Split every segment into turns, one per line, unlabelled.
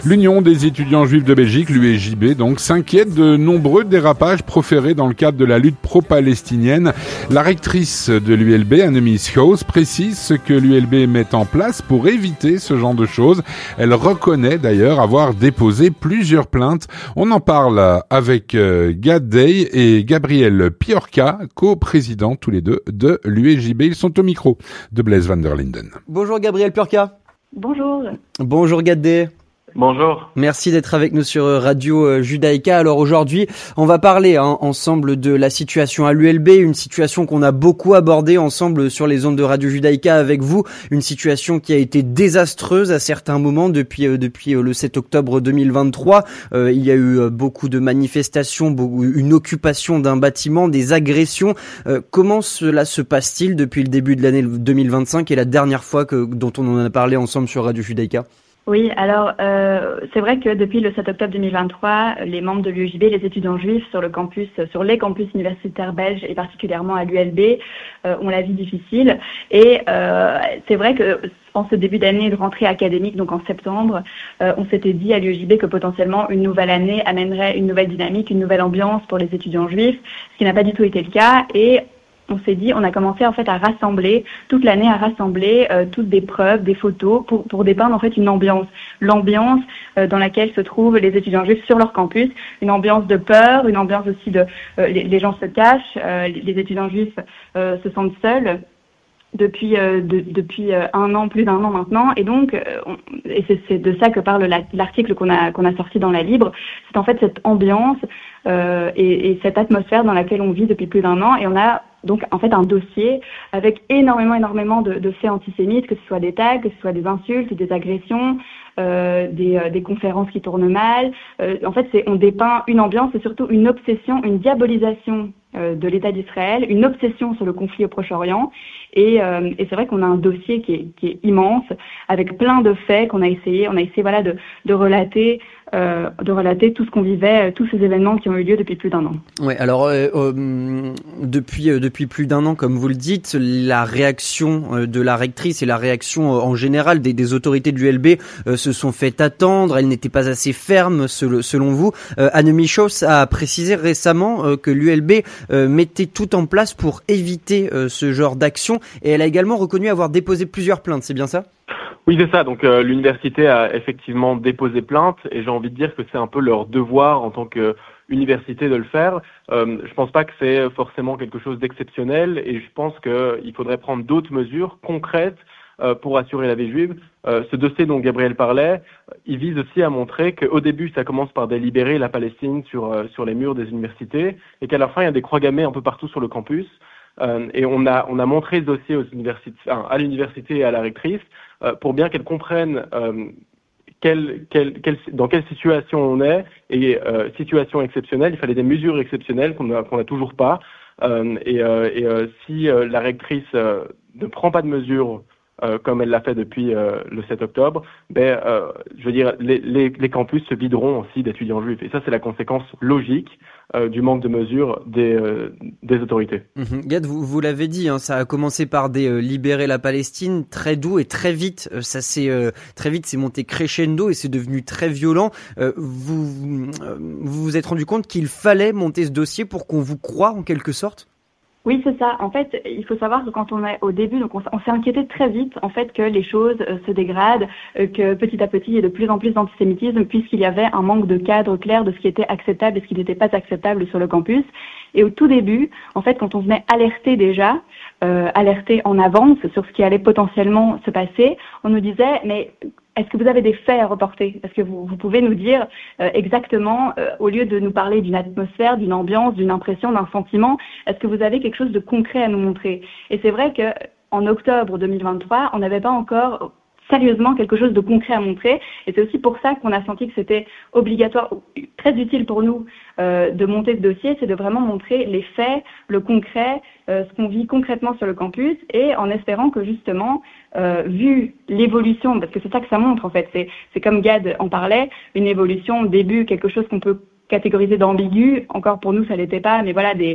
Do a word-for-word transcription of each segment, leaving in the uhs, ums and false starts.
L'Union des étudiants juifs de Belgique, l'U E J B, donc, s'inquiète de nombreux dérapages proférés dans le cadre de la lutte pro-palestinienne. La rectrice de l'U L B, Annemie Schoos, précise ce que l'U L B met en place pour éviter ce genre de choses. Elle reconnaît d'ailleurs avoir déposé plusieurs plaintes. On en parle avec Gad Day et Gabriel Piorka, co-présidents tous les deux de l'U E J B. Ils sont au micro de Blaise van der Linden.
Bonjour Gabriel Piorka.
Bonjour.
Bonjour Gad Day.
Bonjour.
Merci d'être avec nous sur Radio Judaïka. Alors aujourd'hui, on va parler hein, ensemble de la situation à l'U L B, une situation qu'on a beaucoup abordée ensemble sur les ondes de Radio Judaïka avec vous, une situation qui a été désastreuse à certains moments depuis euh, depuis euh, le sept octobre deux mille vingt-trois. Euh, il y a eu euh, beaucoup de manifestations, beaucoup, une occupation d'un bâtiment, des agressions. Euh, comment cela se passe-t-il depuis le début de l'année deux mille vingt-cinq et la dernière fois que dont on en a parlé ensemble sur Radio Judaïka?
Oui, alors euh, c'est vrai que depuis le sept octobre deux mille vingt-trois, les membres de l'U E J B, les étudiants juifs sur le campus, sur les campus universitaires belges et particulièrement à l'U L B, euh, ont la vie difficile. Et euh, c'est vrai que en ce début d'année de rentrée académique, donc en septembre, euh, on s'était dit à l'U E J B que potentiellement une nouvelle année amènerait une nouvelle dynamique, une nouvelle ambiance pour les étudiants juifs, ce qui n'a pas du tout été le cas. Et on s'est dit, on a commencé en fait à rassembler, toute l'année à rassembler euh, toutes des preuves, des photos pour, pour dépeindre en fait une ambiance. L'ambiance euh, dans laquelle se trouvent les étudiants juifs sur leur campus, une ambiance de peur, une ambiance aussi de, euh, les, les gens se cachent, euh, les étudiants juifs euh, se sentent seuls depuis euh, de, depuis euh, un an, plus d'un an maintenant, et donc euh, on, et c'est, c'est de ça que parle la, l'article qu'on a qu'on a sorti dans la Libre. C'est en fait cette ambiance euh, et, et cette atmosphère dans laquelle on vit depuis plus d'un an, et on a donc en fait un dossier avec énormément énormément de, de faits antisémites, que ce soit des tags, que ce soit des insultes, des agressions, euh, des, euh, des conférences qui tournent mal. Euh, en fait, c'est on dépeint une ambiance et surtout une obsession, une diabolisation euh, de l'État d'Israël, une obsession sur le conflit au Proche-Orient. Et, euh, et c'est vrai qu'on a un dossier qui est, qui est immense, avec plein de faits qu'on a essayé, on a essayé voilà de, de relater, euh, de relater tout ce qu'on vivait, tous ces événements qui ont eu lieu depuis plus d'un an.
Ouais, alors euh, euh, depuis euh, depuis plus d'un an, comme vous le dites, la réaction euh, de la rectrice et la réaction euh, en général des, des autorités de l'U L B euh, se sont fait attendre. Elles n'étaient pas assez fermes, selon, selon vous. Euh, Annemie Schoos a précisé récemment euh, que l'U L B euh, mettait tout en place pour éviter euh, ce genre d'action. Et elle a également reconnu avoir déposé plusieurs plaintes, c'est bien ça ?
Oui, c'est ça. Donc euh, l'université a effectivement déposé plainte et j'ai envie de dire que c'est un peu leur devoir en tant qu'université de le faire. Euh, je pense pas que c'est forcément quelque chose d'exceptionnel et je pense qu'il faudrait prendre d'autres mesures concrètes euh, pour assurer la vie juive. Euh, ce dossier dont Gabriel parlait, il vise aussi à montrer qu'au début, ça commence par délibérer la Palestine sur, euh, sur les murs des universités et qu'à la fin, il y a des croix gammées un peu partout sur le campus. Euh, et on a, on a montré ce dossier aux universités, enfin, à l'université et à la rectrice euh, pour bien qu'elle comprenne euh, quelle, quelle, quelle, dans quelle situation on est. Et euh, situation exceptionnelle, il fallait des mesures exceptionnelles qu'on n'a qu'on a toujours pas. Euh, et euh, et euh, si euh, la rectrice euh, ne prend pas de mesures euh, comme elle l'a fait depuis euh, le sept octobre, ben, euh, je veux dire, les, les, les campus se videront aussi d'étudiants juifs. Et ça, c'est la conséquence logique euh, du manque de mesures des, euh, des autorités.
Mmh. Gad, vous, vous l'avez dit, hein, ça a commencé par des euh, libérer la Palestine, très doux et très vite, euh, ça s'est euh, très vite, c'est monté crescendo et c'est devenu très violent. Euh, vous, vous vous vous êtes rendu compte qu'il fallait monter ce dossier pour qu'on vous croie en quelque sorte ?
Oui, c'est ça. En fait, il faut savoir que quand on est au début, donc on, on s'est inquiété très vite, en fait, que les choses euh, se dégradent, euh, que petit à petit, il y ait de plus en plus d'antisémitisme, puisqu'il y avait un manque de cadre clair de ce qui était acceptable et ce qui n'était pas acceptable sur le campus. Et au tout début, en fait, quand on venait alerter déjà, euh, alerter en avance sur ce qui allait potentiellement se passer, on nous disait, mais est-ce que vous avez des faits à reporter ? Est-ce que vous, vous pouvez nous dire euh, exactement, euh, au lieu de nous parler d'une atmosphère, d'une ambiance, d'une impression, d'un sentiment, est-ce que vous avez quelque chose de concret à nous montrer ? Et c'est vrai que en octobre deux mille vingt-trois, on n'avait pas encore sérieusement quelque chose de concret à montrer. Et c'est aussi pour ça qu'on a senti que c'était obligatoire, très utile pour nous euh, de monter ce dossier, c'est de vraiment montrer les faits, le concret, euh, ce qu'on vit concrètement sur le campus, et en espérant que justement, euh, vu l'évolution, parce que c'est ça que ça montre en fait, c'est, c'est comme Gad en parlait, une évolution au début, quelque chose qu'on peut catégoriser d'ambigu, encore pour nous ça l'était pas, mais voilà, des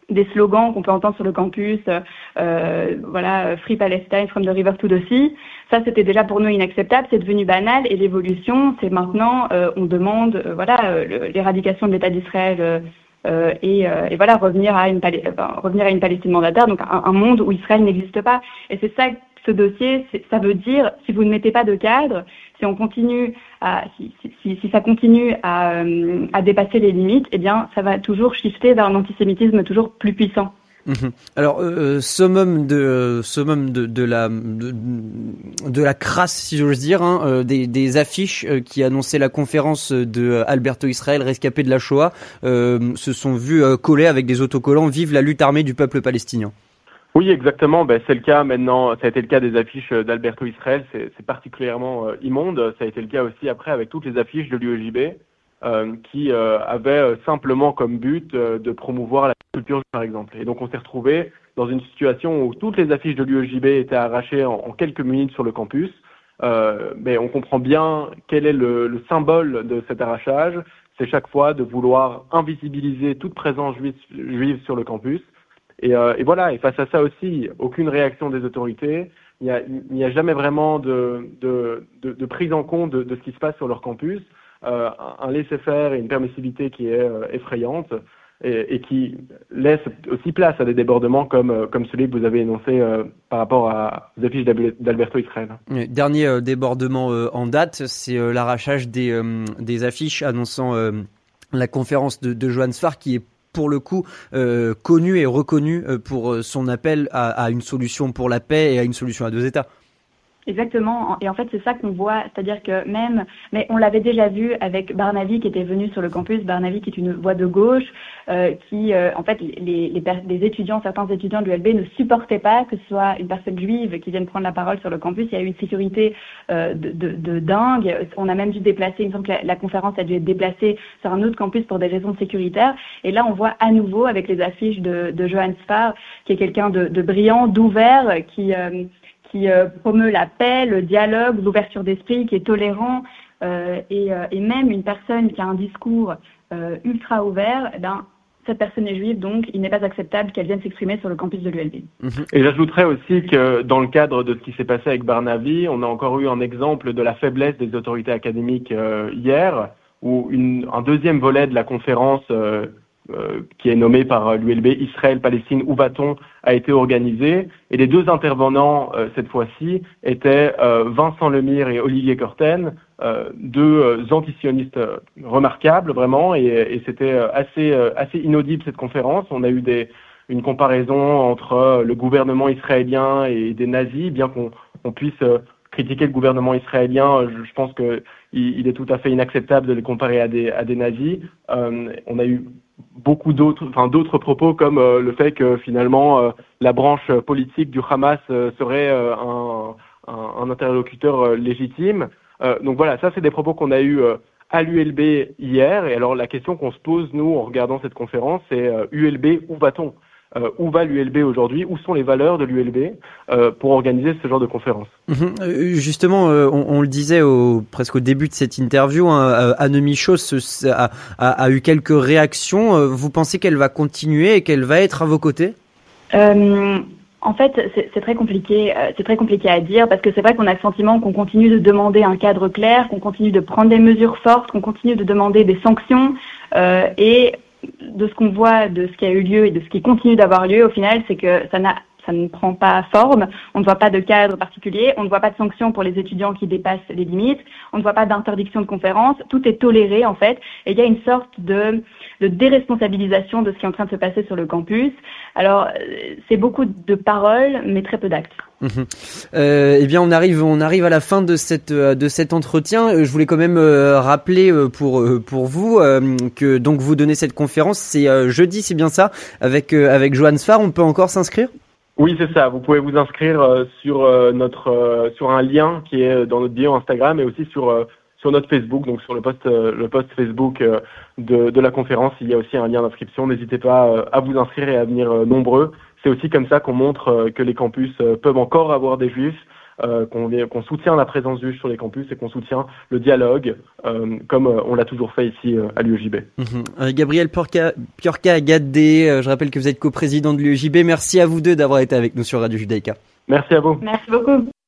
des slogans qu'on peut entendre sur le campus, euh, voilà, Free Palestine from the river to the sea. Ça, c'était déjà pour nous inacceptable, c'est devenu banal. Et l'évolution, c'est maintenant, euh, on demande, euh, voilà, euh, l'éradication de l'État d'Israël euh, euh, et, euh, et voilà, revenir à une Pal- enfin, revenir à une Palestine mandataire, donc un, un monde où Israël n'existe pas. Et c'est ça, ce dossier, c'est, ça veut dire, si vous ne mettez pas de cadre, si on continue à, si, si, si ça continue à, euh, à dépasser les limites, eh bien, ça va toujours shifter vers un antisémitisme toujours plus puissant.
Mmh. Alors, euh, summum de summum de, de la de, de la crasse, si j'ose dire, hein, euh, des, des affiches euh, qui annonçaient la conférence de euh, Alberto Israel, rescapé de la Shoah, euh, se sont vues euh, collées avec des autocollants "Vive la lutte armée du peuple palestinien".
Oui, exactement. Ben, c'est le cas maintenant. Ça a été le cas des affiches d'Alberto Israel. C'est, c'est particulièrement euh, immonde. Ça a été le cas aussi après avec toutes les affiches de l'U E J B euh, qui euh, avaient simplement comme but euh, de promouvoir la culture, par exemple. Et donc, on s'est retrouvé dans une situation où toutes les affiches de l'U E J B étaient arrachées en, en quelques minutes sur le campus. Euh, mais on comprend bien quel est le, le symbole de cet arrachage. C'est chaque fois de vouloir invisibiliser toute présence juive, juive sur le campus. Et, euh, et voilà, et face à ça aussi, aucune réaction des autorités. Il n'y a, il n'y a jamais vraiment de, de, de, de prise en compte de, de ce qui se passe sur leur campus. Euh, un laisser-faire et une permissivité qui est euh, effrayante et, et qui laisse aussi place à des débordements comme, euh, comme celui que vous avez énoncé euh, par rapport à, aux affiches d'Alberto Israel.
Dernier euh, débordement euh, en date, c'est euh, l'arrachage des, euh, des affiches annonçant euh, la conférence de, de Johann Sfar, qui est pour le coup euh, connu et reconnu euh, pour son appel à, à une solution pour la paix et à une solution à deux États.
Exactement, et en fait c'est ça qu'on voit, c'est-à-dire que même, mais on l'avait déjà vu avec Barnavi qui était venu sur le campus, Barnavi qui est une voix de gauche, euh, qui euh, en fait les, les, les étudiants, certains étudiants de l'U L B ne supportaient pas que ce soit une personne juive qui vienne prendre la parole sur le campus. Il y a eu une sécurité euh, de, de, de dingue, on a même dû déplacer, il me semble que la, la conférence a dû être déplacée sur un autre campus pour des raisons sécuritaires, et là on voit à nouveau avec les affiches de, de Johann Sfar, qui est quelqu'un de, de brillant, d'ouvert, qui... Euh, qui euh, promeut la paix, le dialogue, l'ouverture d'esprit, qui est tolérant, euh, et, euh, et même une personne qui a un discours euh, ultra ouvert, eh ben, cette personne est juive, donc il n'est pas acceptable qu'elle vienne s'exprimer sur le campus de l'U L B.
Et j'ajouterais aussi que dans le cadre de ce qui s'est passé avec Barnavi, on a encore eu un exemple de la faiblesse des autorités académiques euh, hier, où une, un deuxième volet de la conférence euh, Euh, qui est nommé par l'U L B, Israël, Palestine, où va-t-on, a été organisé. Et les deux intervenants, euh, cette fois-ci, étaient euh, Vincent Lemire et Olivier Corten, euh, deux euh, antisionistes euh, remarquables, vraiment, et, et c'était assez, euh, assez inaudible, cette conférence. On a eu des, une comparaison entre euh, le gouvernement israélien et des nazis, bien qu'on on puisse euh, critiquer le gouvernement israélien, je, je pense que il, il est tout à fait inacceptable de les comparer à des, à des nazis. Euh, on a eu beaucoup d'autres, enfin d'autres propos comme euh, le fait que finalement euh, la branche politique du Hamas euh, serait euh, un, un, un interlocuteur euh, légitime. Euh, donc voilà, ça c'est des propos qu'on a eu euh, à l'U L B hier. Et alors la question qu'on se pose nous en regardant cette conférence, c'est euh, U L B, où va-t-on ? Euh, où va l'U L B aujourd'hui? Où sont les valeurs de l'U L B euh, pour organiser ce genre de conférence?
Mmh. Justement, euh, on, on le disait au, presque au début de cette interview, hein, Anne Michos a, a, a eu quelques réactions. Vous pensez qu'elle va continuer et qu'elle va être à vos côtés?
euh, En fait, c'est, c'est très compliqué. C'est très compliqué à dire parce que c'est vrai qu'on a le sentiment qu'on continue de demander un cadre clair, qu'on continue de prendre des mesures fortes, qu'on continue de demander des sanctions euh, et de ce qu'on voit, de ce qui a eu lieu et de ce qui continue d'avoir lieu, au final, c'est que ça n'a, ça ne prend pas forme. On ne voit pas de cadre particulier, on ne voit pas de sanctions pour les étudiants qui dépassent les limites, on ne voit pas d'interdiction de conférence. Tout est toléré en fait, et il y a une sorte de, de déresponsabilisation de ce qui est en train de se passer sur le campus. Alors, c'est beaucoup de paroles, mais très peu d'actes.
Mmh. Euh, eh bien, on arrive, on arrive à la fin de cette, de cet entretien. Je voulais quand même euh, rappeler pour pour vous euh, que donc vous donnez cette conférence, c'est euh, jeudi, c'est bien ça, avec euh, avec Johann Sfar. On peut encore s'inscrire?
Oui, c'est ça. Vous pouvez vous inscrire euh, sur euh, notre euh, sur un lien qui est dans notre bio Instagram et aussi sur euh, sur notre Facebook, donc sur le post euh, le post Facebook euh, de de la conférence. Il y a aussi un lien d'inscription. N'hésitez pas euh, à vous inscrire et à venir euh, nombreux. C'est aussi comme ça qu'on montre euh, que les campus euh, peuvent encore avoir des juifs euh, qu'on, qu'on soutient la présence juive sur les campus et qu'on soutient le dialogue, euh, comme euh, on l'a toujours fait ici euh, à l'U E J B.
Mmh. Euh, Gabriel Piorca-Gadé, euh, je rappelle que vous êtes coprésident de l'U E J B. Merci à vous deux d'avoir été avec nous sur Radio Judaïka.
Merci à vous.
Merci beaucoup.